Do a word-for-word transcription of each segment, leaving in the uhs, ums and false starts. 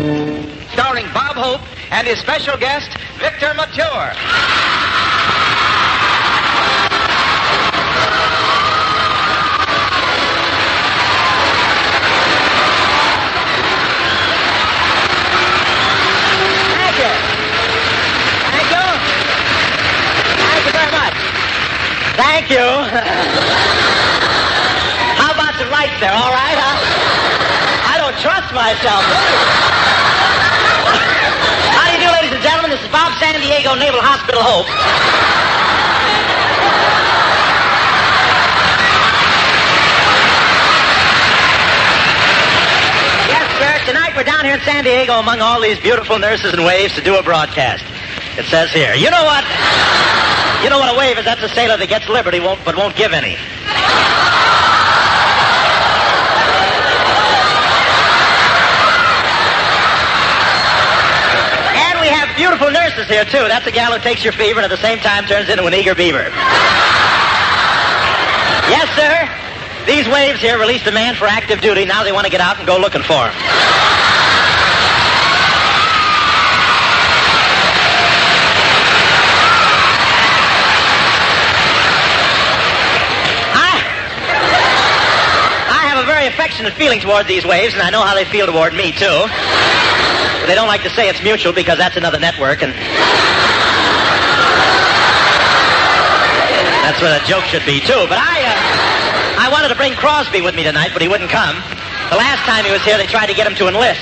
Starring Bob Hope and his special guest, Victor Mature. Thank you. Thank you. Thank you very much. Thank you. How about some lights there, all right, huh? I don't trust myself. How do you do, ladies and gentlemen? This is Bob San Diego Naval Hospital Hope. Yes, sir. Tonight we're down here in San Diego among all these beautiful nurses and waves to do a broadcast. It says here, you know what? You know what a wave is? That's a sailor that gets liberty won't, but won't give any. And we have beautiful nurses here, too. That's a gal who takes your fever and at the same time turns into an eager beaver. Yes, sir. These waves here released a man for active duty. Now they want to get out and go looking for him. Affectionate feeling toward these waves, and I know how they feel toward me, too. But they don't like to say it's mutual because that's another network, and that's what a joke should be, too. But I, uh, I wanted to bring Crosby with me tonight, but he wouldn't come. The last time he was here, they tried to get him to enlist.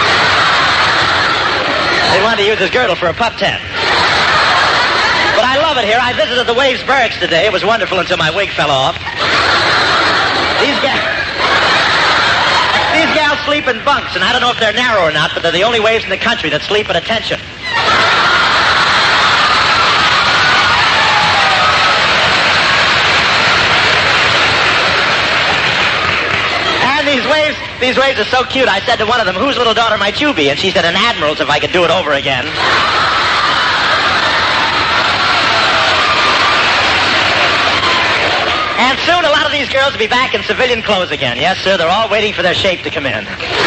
They wanted to use his girdle for a pup tent. But I love it here. I visited the Waves Barracks today. It was wonderful until my wig fell off. These guys... These gals sleep in bunks, and I don't know if they're narrow or not, but they're the only waves in the country that sleep at attention. And these waves, these waves are so cute. I said to one of them, whose little daughter might you be? And she said, an admiral's if I could do it over again. And soon a lot of these girls will be back in civilian clothes again. Yes, sir, they're all waiting for their shape to come in.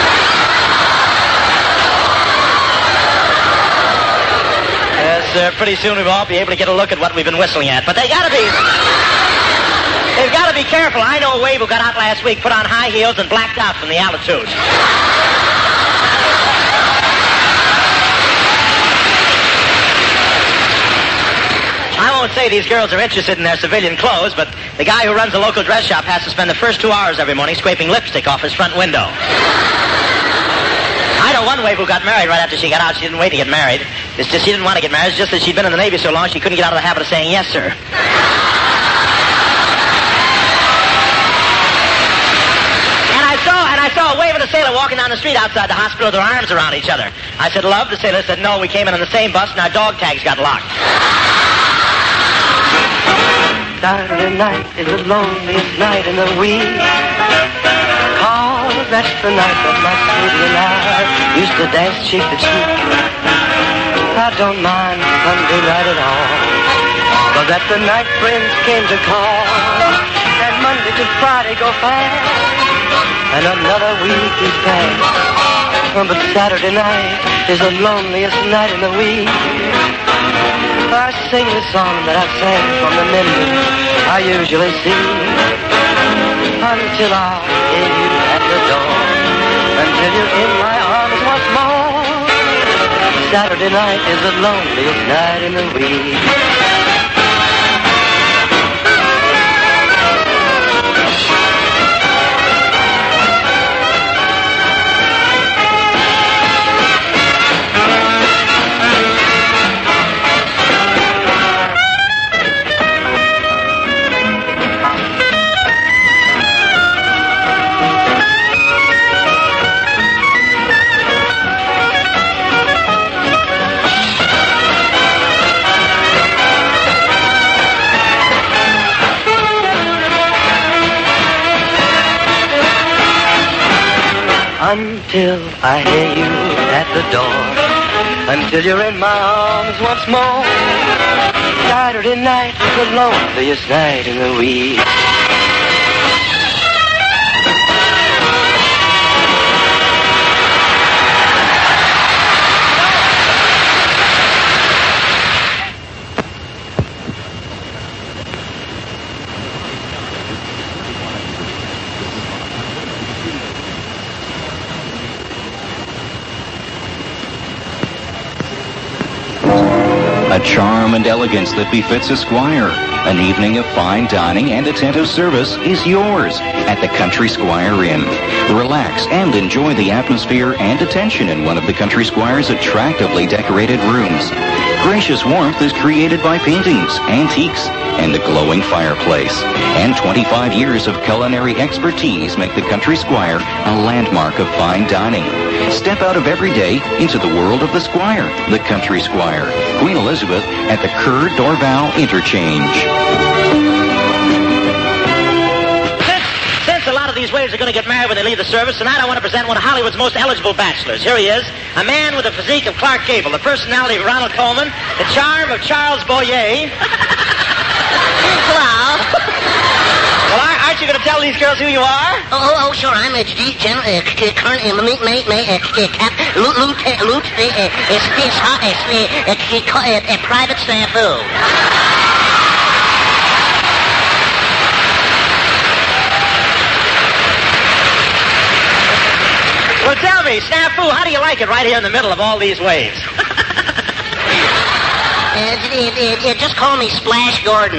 Yes, sir, pretty soon we'll all be able to get a look at what we've been whistling at. But they gotta be... They've gotta be careful. I know a wave who got out last week, put on high heels and blacked out from the altitude. I won't say these girls are interested in their civilian clothes, but the guy who runs the local dress shop has to spend the first two hours every morning scraping lipstick off his front window. I know one wave who got married right after she got out. She didn't wait to get married. It's just she didn't want to get married. It's just that she'd been in the Navy so long she couldn't get out of the habit of saying yes, sir. And I saw, and I saw a wave of a sailor walking down the street outside the hospital with their arms around each other. I said, love? The sailor said, no, we came in on the same bus and our dog tags got locked. Saturday night is the loneliest night in the week, 'cause that's the night that my sweetie and I used to dance cheek to cheek. I don't mind Sunday night at all, 'cause that's the night friends came to call, and Monday to Friday go fast, and another week is past. But Saturday night is the loneliest night in the week. I sing the song that I sang from the memory I usually see, until I hear you at the door, until you're in my arms once more. Saturday night is the loneliest night in the week. Until I hear you at the door, until you're in my arms once more. Saturday night is the loneliest night in the week. A charm and elegance that befits a squire. An evening of fine dining and attentive service is yours at the Country Squire Inn. Relax and enjoy the atmosphere and attention in one of the Country Squire's attractively decorated rooms. Gracious warmth is created by paintings, antiques, and a glowing fireplace. And twenty-five years of culinary expertise make the Country Squire a landmark of fine dining. Step out of everyday into the world of the Squire, the Country Squire, Queen Elizabeth at the Kerr Dorval Interchange. Since, since a lot of these waves are going to get married when they leave the service, tonight I want to present one of Hollywood's most eligible bachelors. Here he is, a man with the physique of Clark Gable, the personality of Ronald Colman, the charm of Charles Boyer. Hello. Well, aren't you going to tell these girls who you are? Oh, oh, oh sure. I'm a G General, uh, Colonel, uh, May, May, May, uh, Cap, Loot, Loot, Loot, uh, uh, Private Snafu. Well, tell me, Snafu, how do you like it right here in the middle of all these waves? Uh, it, it, it, just call me Splash Gordon.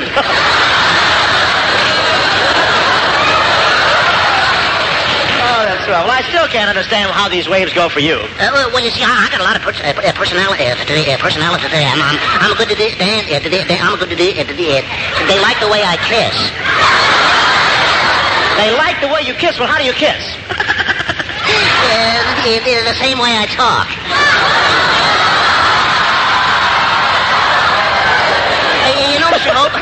Oh, that's right. Well, I still can't understand how these waves go for you. Uh, well, you see, I, I got a lot of pers- uh, personality uh, today. Uh, personality today. I'm, I'm, I'm good to do. Dan, uh, today, I'm good to do. Uh, today, uh, they like the way I kiss. They like the way you kiss. Well, how do you kiss? uh, it, it, the same way I talk. You know, Mister Hope,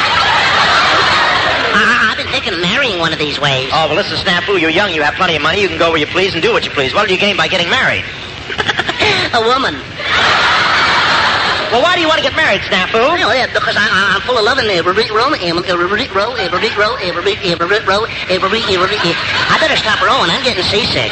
I, I've been thinking of marrying one of these ways. Oh, well, listen, Snafu, you're young, you have plenty of money, you can go where you please and do what you please. What do you gain by getting married? A woman. Well, why do you want to get married, Snafu? You know, yeah, because I, I, I'm full of loving every row, every row, every row, every row, every row, every, every, I better stop rowing, I'm getting seasick.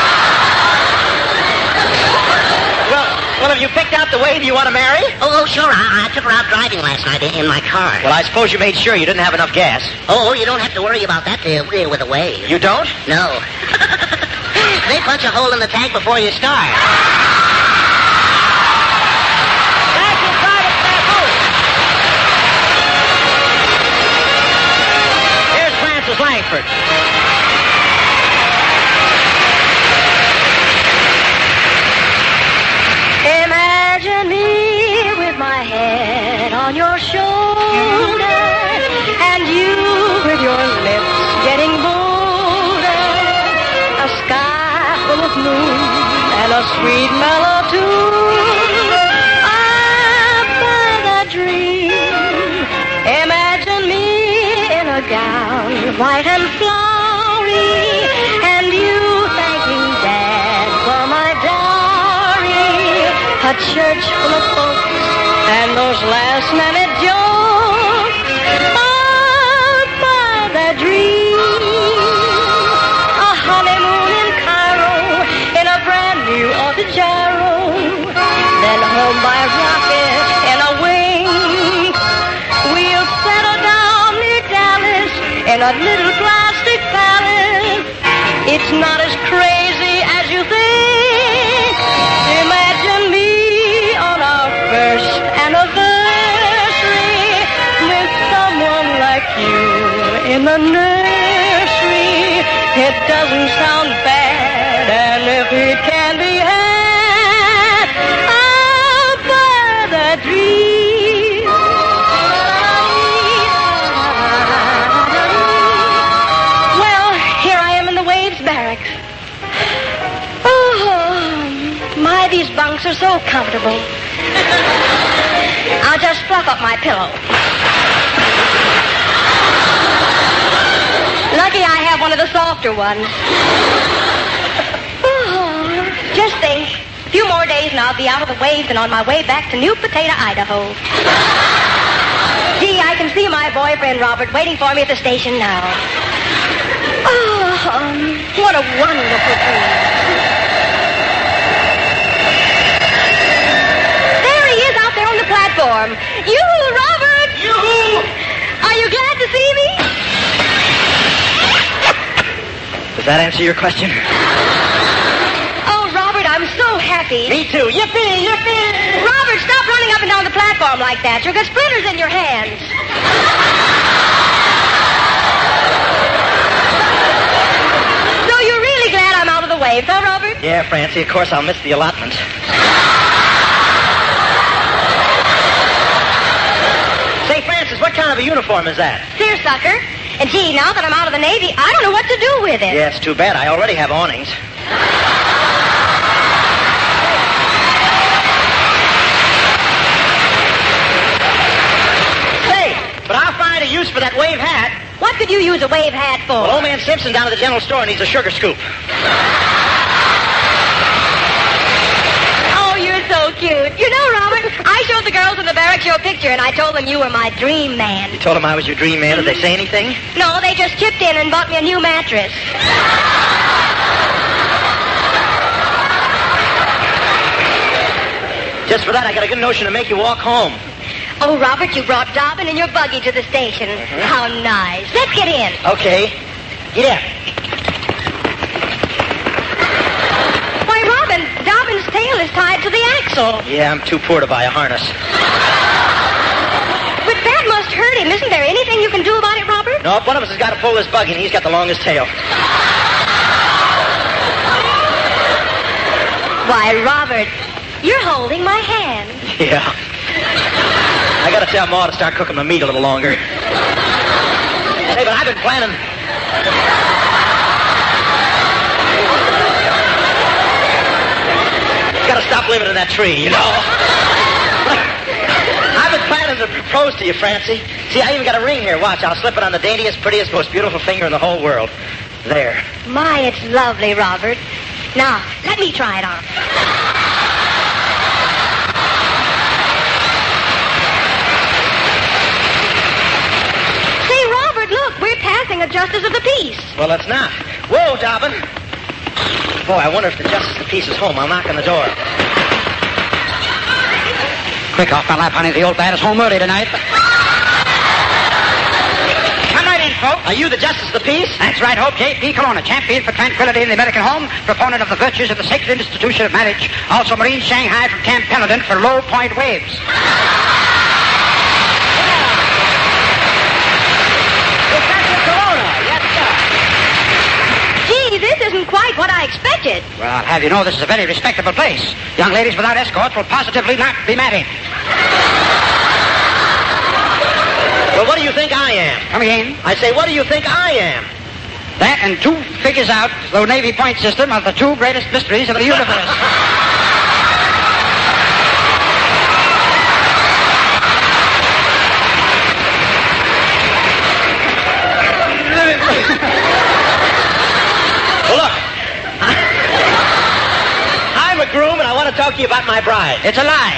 Well, have you picked out the wave you want to marry? Oh, oh sure. I, I took her out driving last night in, in my car. Well, I suppose you made sure you didn't have enough gas. Oh, you don't have to worry about that uh, with a wave. You don't? No. They punch a hole in the tank before you start. Thank you, Private Snafu. Here's Francis Langford. Imagine me with my head on your shoulder and you with your lips getting bolder. A sky full of moon and a sweet mellow tune. Ah, by that dream. Imagine me in a gown white and flowery and you thanking Dad for my dowry. A church full of folks and those last-minute jokes. Oh, by that dream. A honeymoon in Cairo in a brand-new Autogiro. Then home by rocket in a wing. We'll settle down near Dallas in a little plastic palace. It's not as crazy as you think. Imagine me on our first anniversary with someone like you in the nursery. It doesn't sound bad, and if it can be had, I'll buy that dream. Well, here I am in the Waves barracks. Oh, my, these bunks are so comfortable. I'll just fluff up my pillow. Lucky I have one of the softer ones. Oh, just think. A few more days and I'll be out of the waves and on my way back to New Potato, Idaho. Gee, I can see my boyfriend, Robert, waiting for me at the station now. Oh, um, what a wonderful dream. Platform. Yoo-hoo, Robert! Yoo-hoo! Are you glad to see me? Does that answer your question? Oh, Robert, I'm so happy happy. Me too. Yippee! Yippee! Robert, stop running up and down the platform like that. You'll get splinters in your hands. So you're really glad I'm out of the wave, huh, Robert? Yeah, Francie, of course I'll miss the allotment. Say, Francis, what kind of a uniform is that? Seersucker. And gee, now that I'm out of the Navy, I don't know what to do with it. Yeah, it's too bad. I already have awnings. Say, but I'll find a use for that wave hat. What could you use a wave hat for? Well, old man Simpson down at the general store needs a sugar scoop. Oh, you're so cute. You know, Robert, I showed the girls in the barracks your picture, and I told them you were my dream man. You told them I was your dream man. Did they say anything? No, they just chipped in and bought me a new mattress. Just for that, I got a good notion to make you walk home. Oh, Robert, you brought Dobbin and your buggy to the station. Mm-hmm. How nice. Let's get in. Okay. Get in. Why, Robin, Dobbin's tail is tied to the axle. Yeah, I'm too poor to buy a harness. But that must hurt him. Isn't there anything you can do about it, Robert? No, one of us has got to pull this buggy, and he's got the longest tail. Why, Robert, you're holding my hand. Yeah. I got to tell Ma to start cooking my meat a little longer. Hey, but I've been planning... Got to stop living in that tree, you know. I've been planning to propose to you, Francie. See, I even got a ring here. Watch, I'll slip it on the daintiest, prettiest, most beautiful finger in the whole world. There. My, it's lovely, Robert. Now, let me try it on. Say, Robert, look, we're passing a justice of the peace. Well, let's not. Whoa, Dobbin. Boy, I wonder if the justice of the peace is home. I'll knock on the door. Quick off my lap, honey. The old bat is home early tonight. Come right in, folks. Are you the justice of the peace? That's right, Hope. J P. Colonna, champion for tranquility in the American home, proponent of the virtues of the sacred institution of marriage, also Marine Shanghai from Camp Pendleton for low point waves. This isn't quite what I expected. Well, I'll have you know this is a very respectable place. Young ladies without escorts will positively not be married. Well, what do you think I am? Come again? I say, what do you think I am? That and two figures out the Navy point system are the two greatest mysteries of the universe. Groom, and I want to talk to you about my bride. It's a lie.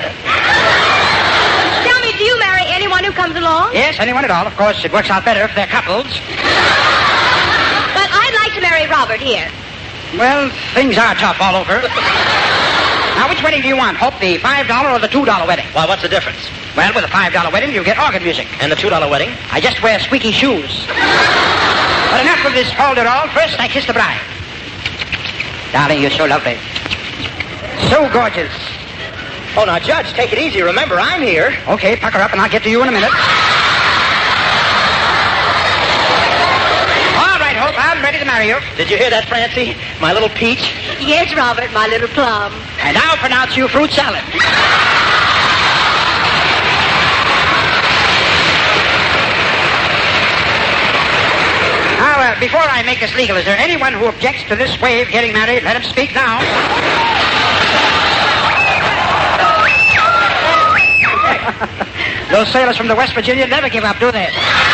Tell me, do you marry anyone who comes along? Yes, anyone at all. Of course, it works out better if they're couples. But I'd like to marry Robert here. Well, things are tough all over. Now, which wedding do you want? Hope, the five dollar or the two dollar wedding? Well, what's the difference? Well, with a five dollar wedding, you get organ music. And the two dollar wedding? I just wear squeaky shoes. But enough of this folderol. First, I kiss the bride. Darling, you're so lovely. So gorgeous. Oh, now, Judge, take it easy. Remember, I'm here. Okay, pucker up, and I'll get to you in a minute. All right, Hope, I'm ready to marry you. Did you hear that, Francie? My little peach? Yes, Robert, my little plum. And I'll pronounce you fruit salad. Now, uh, before I make this legal, is there anyone who objects to this wave getting married? Let him speak now. Those sailors from the West Virginia never give up, do they?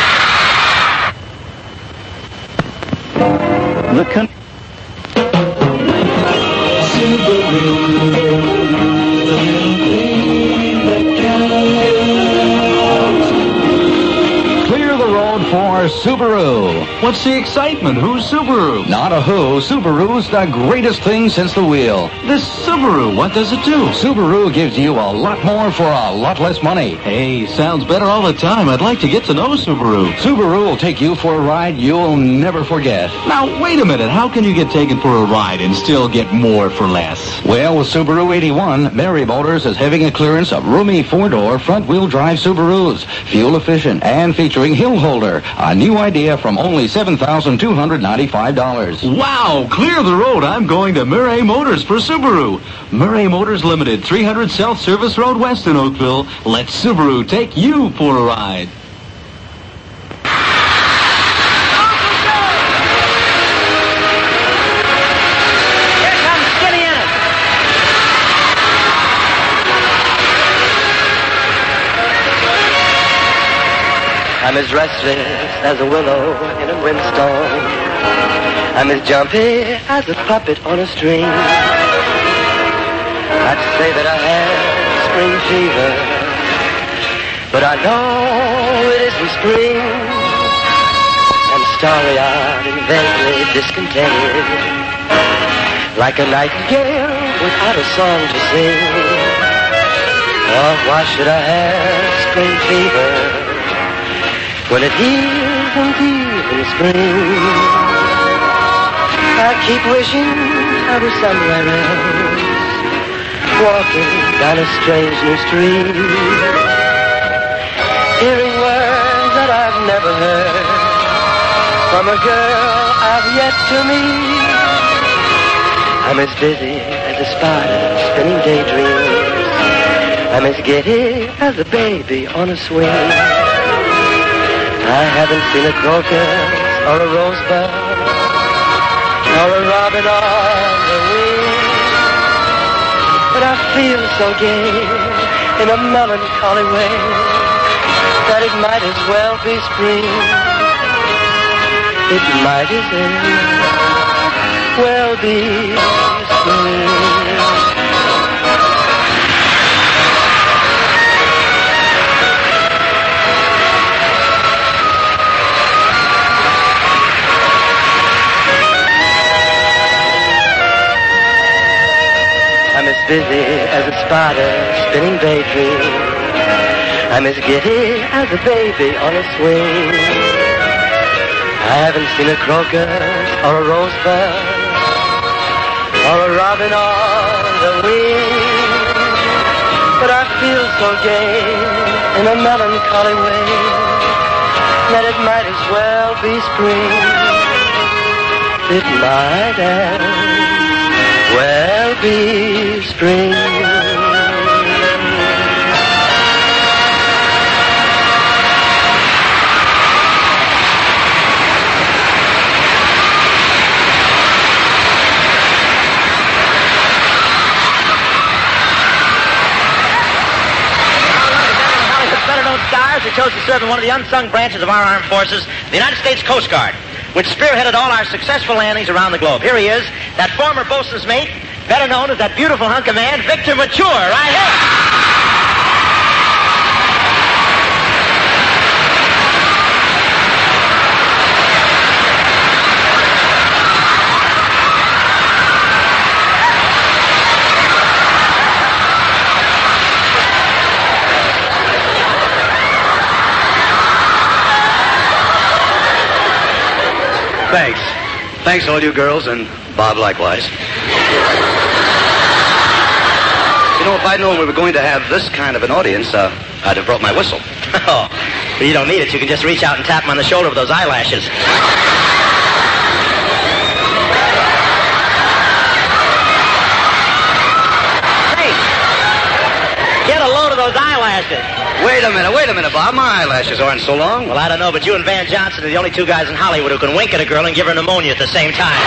The con- Clear the road for Subaru. What's the excitement? Who's Subaru? Not a who. Subaru's the greatest thing since the wheel. This Subaru, what does it do? Subaru gives you a lot more for a lot less money. Hey, sounds better all the time. I'd like to get to know Subaru. Subaru will take you for a ride you'll never forget. Now, wait a minute. How can you get taken for a ride and still get more for less? Well, with Subaru eighty-one, Mary Motors is having a clearance of roomy four-door front-wheel drive Subarus, fuel efficient and featuring hill holder. A new idea from only seven thousand two hundred ninety-five dollars. Wow, clear the road. I'm going to Murray Motors for Subaru. Murray Motors Limited, three hundred South Service Road West in Oakville. Let Subaru take you for a ride. Here comes Skinny Ennis. I'm as restless as a willow in a windstorm. I'm as jumpy as a puppet on a string. I'd say that I have spring fever, but I know it isn't spring. I'm starry-eyed and vaguely discontented, like a nightingale without a song to sing. Oh, why should I have spring fever when it isn't even spring? I keep wishing I was somewhere else, walking down a strange new street, hearing words that I've never heard from a girl I've yet to meet. I'm as busy as a spider spinning daydreams. I'm as giddy as a baby on a swing. I haven't seen a crocus or a rosebud or a robin on the wing, but I feel so gay in a melancholy way that it might as well be spring. It might as well be spring. I'm as busy as a spider spinning daydreams. I'm as giddy as a baby on a swing. I haven't seen a crocus or a rosebud or a robin on the wing, but I feel so gay in a melancholy way that it might as well be spring. It might as well be spring. Stars who chose to serve in one of the unsung branches of our armed forces, the United States Coast Guard, which spearheaded all our successful landings around the globe. Here he is, that former bosun's mate, better known as that beautiful hunk of man, Victor Mature, right here. Thanks. Thanks, all you girls, and Bob likewise. You know, if I'd known we were going to have this kind of an audience, uh, I'd have brought my whistle. Oh, but you don't need it. You can just reach out and tap him on the shoulder with those eyelashes. Hey, get a load of those eyelashes. Wait a minute, wait a minute, Bob. My eyelashes aren't so long. Well, I don't know, but you and Van Johnson are the only two guys in Hollywood who can wink at a girl and give her pneumonia at the same time.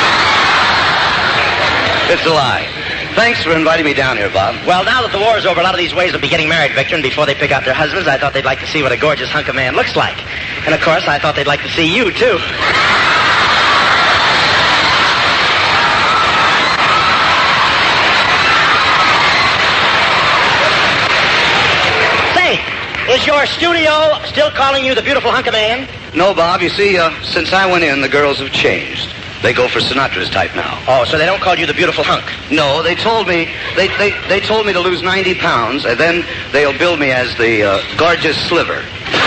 It's a lie. Thanks for inviting me down here, Bob. Well, now that the war's over, a lot of these ways will be getting married, Victor, and before they pick out their husbands, I thought they'd like to see what a gorgeous hunk of man looks like. And, of course, I thought they'd like to see you, too. Say, is your studio still calling you the beautiful hunk of man? No, Bob. You see, uh, since I went in, the girls have changed. They go for Sinatra's type now. Oh, so they don't call you the beautiful hunk? No, they told me they they, they told me to lose ninety pounds, and then they'll bill me as the uh, gorgeous sliver.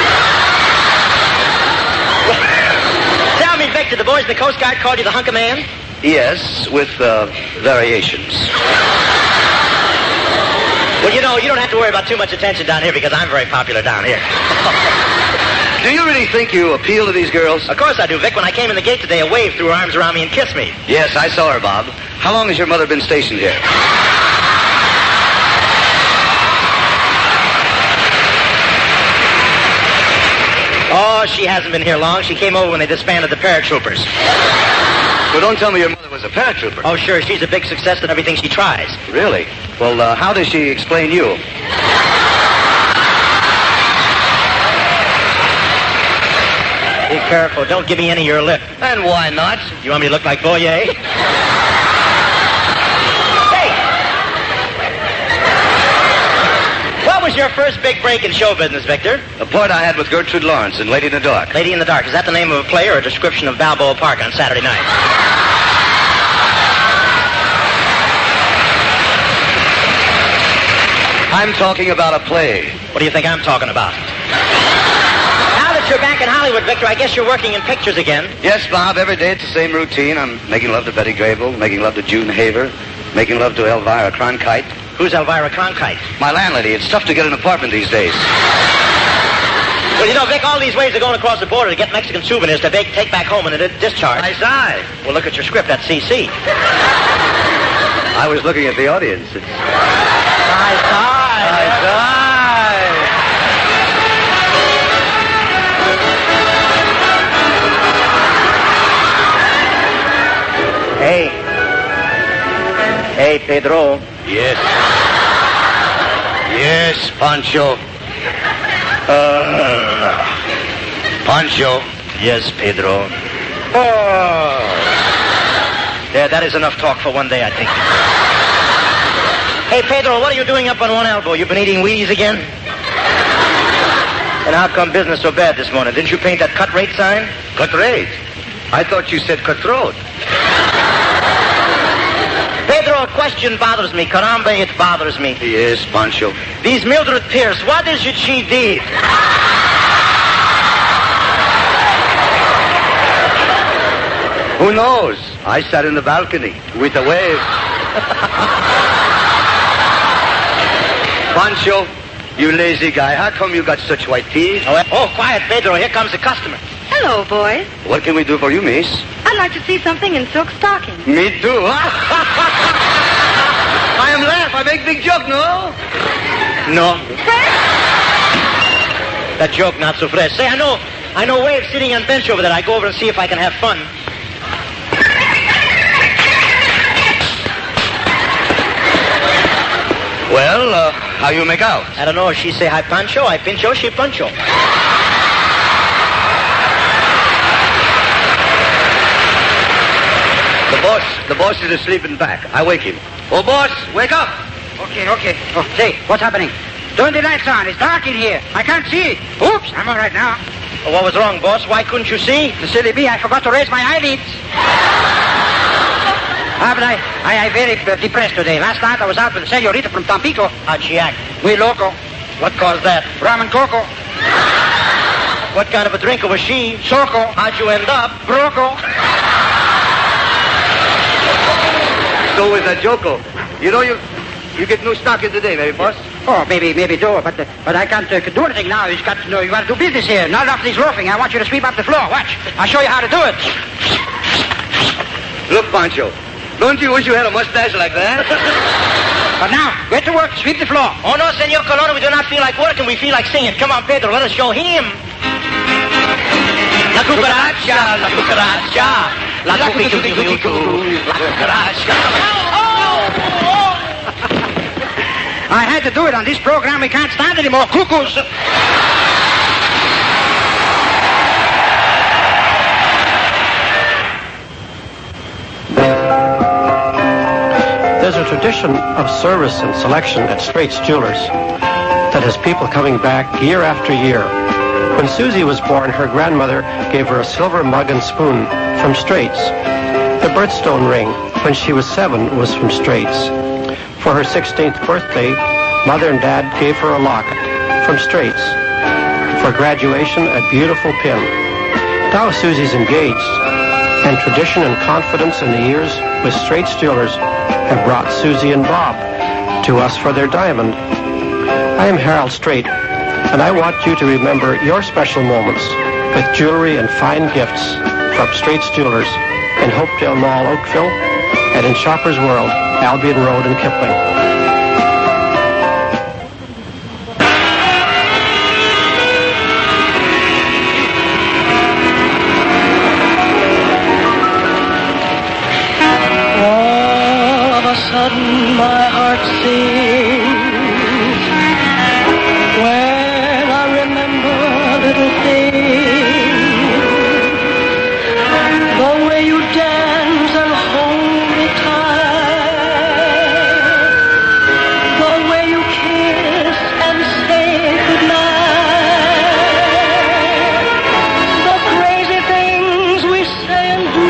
Tell me, Victor, the boys in the Coast Guard called you the hunk of man? Yes, with uh, variations. Well, you know, you don't have to worry about too much attention down here because I'm very popular down here. Do you really think you appeal to these girls? Of course I do, Vic. When I came in the gate today, a wave threw her arms around me and kissed me. Yes, I saw her, Bob. How long has your mother been stationed here? Oh, she hasn't been here long. She came over when they disbanded the paratroopers. Well, don't tell me your mother was a paratrooper. Oh, sure. She's a big success at everything she tries. Really? Well, uh, how does she explain you? Be careful. Don't give me any of your lip. And why not? You want me to look like Boyer? Hey! What was your first big break in show business, Victor? The part I had with Gertrude Lawrence in Lady in the Dark. Lady in the Dark. Is that the name of a play or a description of Balboa Park on Saturday night? I'm talking about a play. What do you think I'm talking about? Now that you're back in Hollywood, Victor, I guess you're working in pictures again. Yes, Bob, every day it's the same routine. I'm making love to Betty Grable, making love to June Haver, making love to Elvira Cronkite. Who's Elvira Cronkite? My landlady. It's tough to get an apartment these days. Well, you know, Vic, all these ways of going across the border to get Mexican souvenirs to bake, take back home in a di- discharge. I sigh. Well, look at your script. That's C C. I was looking at the audience. It's... I sigh. I sigh. Hey. Hey, Pedro. Yes. Yes, Pancho. Uh, Pancho. Yes, Pedro. Oh. Yeah, that is enough talk for one day, I think. Hey, Pedro, what are you doing up on one elbow? You've been eating Wheaties again? And how come business so bad this morning? Didn't you paint that cut rate sign? Cut rate? I thought you said cutthroat. Pedro, a question bothers me. Caramba, it bothers me. Yes, Pancho. These Mildred Pierce, what is it she did? Who knows? I sat in the balcony with a wave. Pancho, you lazy guy, how come you got such white teeth? Oh, oh, quiet, Pedro. Here comes the customer. Hello, boys. What can we do for you, miss? I'd like to see something in silk stockings. Me too. I am laugh. I make big joke, no? No. That joke not so fresh. Say, I know, I know Wave sitting on bench over there. I go over and see if I can have fun. Well, uh, how you make out? I don't know. She say hi, Pancho. I pincho. She puncho. The boss, the boss is asleep in back. I wake him. Oh, boss, wake up. Okay, okay. Oh, say, what's happening? Turn the lights on. It's dark in here. I can't see. Oops, I'm all right now. Oh, what was wrong, boss? Why couldn't you see? The silly bee, I forgot to raise my eyelids. Ah, but I, I, I very uh, depressed today. Last night I was out with the senorita from Tampico. How'd she act? We loco. What caused that? Rum and cocoa. What kind of a drinker was she? Soco. How'd you end up? Broco. So with that Joko. You know, you you get new stock in today, maybe, boss? Oh, maybe, maybe do, but uh, but I can't uh, do anything now. You got to know, you got to do business here. Not after this loafing. I want you to sweep up the floor. Watch. I'll show you how to do it. Look, Pancho, don't you wish you had a mustache like that? But now, get to work. Sweep the floor. Oh, no, Senor Colonna, we do not feel like working. We feel like singing. Come on, Pedro, let us show him. La cucaracha, la cucaracha, la cucaracha, la cucaracha. I had to do it on this program. We can't stand anymore. Cuckoos. There's a tradition of service and selection at Straits Jewelers that has people coming back year after year When Susie was born, her grandmother gave her a silver mug and spoon from Straits. The birthstone ring, when she was seven, was from Straits. For her sixteenth birthday, Mother and Dad gave her a locket from Straits. For graduation, a beautiful pin. Now Susie's engaged, and tradition and confidence in the years with Straits Jewelers have brought Susie and Bob to us for their diamond. I am Harold Strait, and I want you to remember your special moments with jewelry and fine gifts from Straits Jewelers in Hopedale Mall, Oakville, and in Shoppers World, Albion Road and Kipling. Sudden my heart sings when I remember little things, the way you dance and hold me tight, the way you kiss and say goodnight, the crazy things we say and do.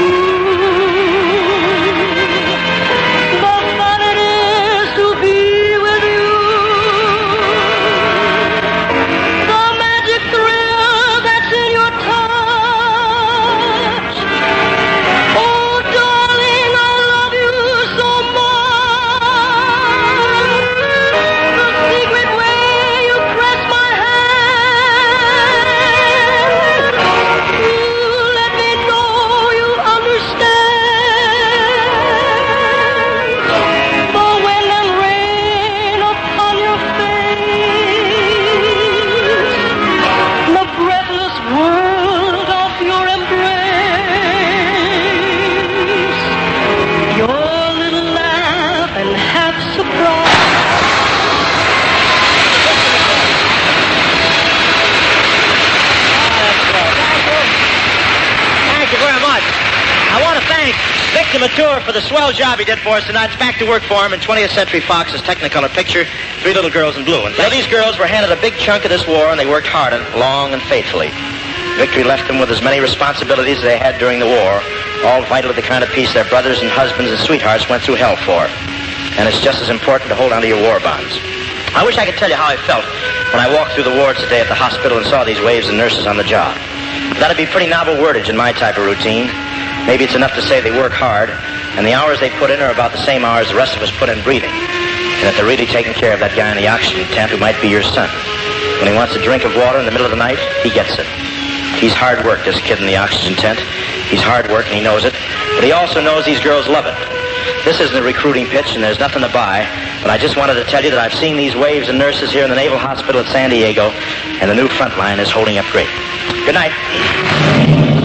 Mature for the swell job he did for us tonight. It's back to work for him in twentieth Century Fox's Technicolor picture, Three Little Girls in Blue. And now these girls were handed a big chunk of this war, and they worked hard and long and faithfully. Victory left them with as many responsibilities as they had during the war, all vital to the kind of peace their brothers and husbands and sweethearts went through hell for. And it's just as important to hold on to your war bonds. I wish I could tell you how I felt when I walked through the wards today at the hospital and saw these waves of nurses on the job. That'd be pretty novel wordage in my type of routine. Maybe it's enough to say they work hard, and the hours they put in are about the same hours the rest of us put in breathing, and that they're really taking care of that guy in the oxygen tent who might be your son. When he wants a drink of water in the middle of the night, he gets it. He's hard work, this kid in the oxygen tent. He's hard work, and he knows it, but he also knows these girls love it. This isn't a recruiting pitch, and there's nothing to buy, but I just wanted to tell you that I've seen these waves of nurses here in the Naval Hospital at San Diego, and the new front line is holding up great. Good night.